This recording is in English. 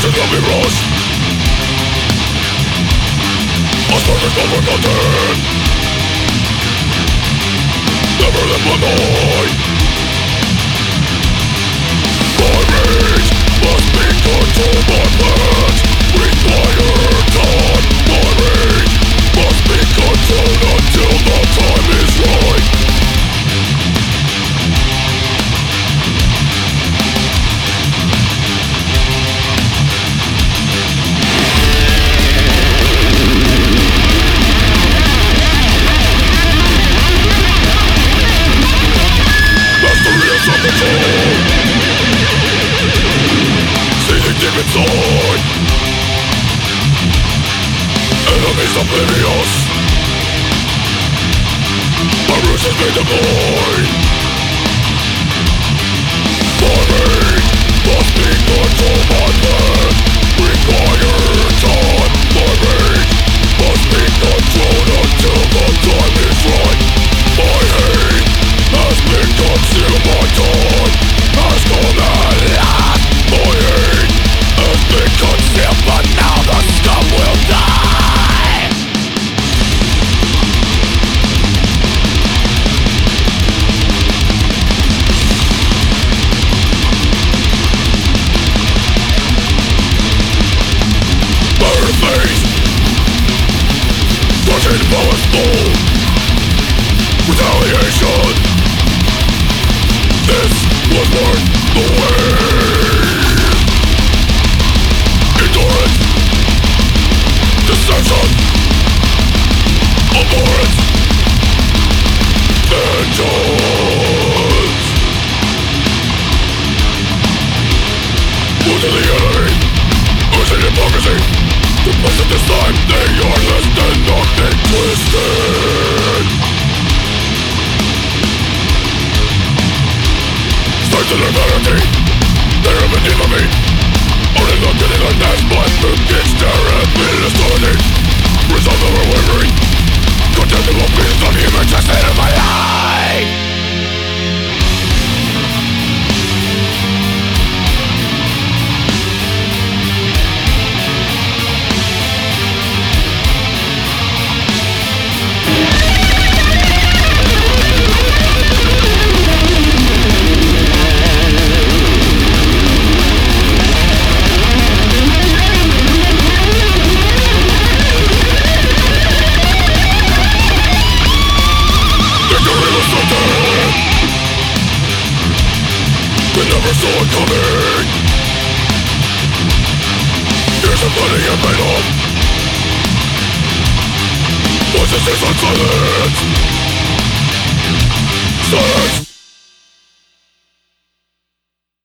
Emotions will be rushed. A spark is not forgotten. Never let my mind. My rage must be controlled. My plans require time. My rage must be controlled until the time is right. Inside, enemies oblivious. My roots has made them blind. My rage must be controlled. My path require time. My rage must be controlled until the time is right. My hate has been consumed. My time has come at last. My hate has been concealed, but now the scum will die. Burn face, touching bullets full. Retaliation. This was worth the wait. Endurance, deception, abhorrence, vengeance. Wound to the enemy, losing hypocrisy. Complicit this time, they are less than nothing twisted. Strength to their vanity, they are beneath of me. Only looking in the next month, the kids stare at me distorted. Resolve never wavering. Contemptible pieces of human chastisement of my life. We never saw it coming. Here's a bloody and made up. Voices is on silence. Silence.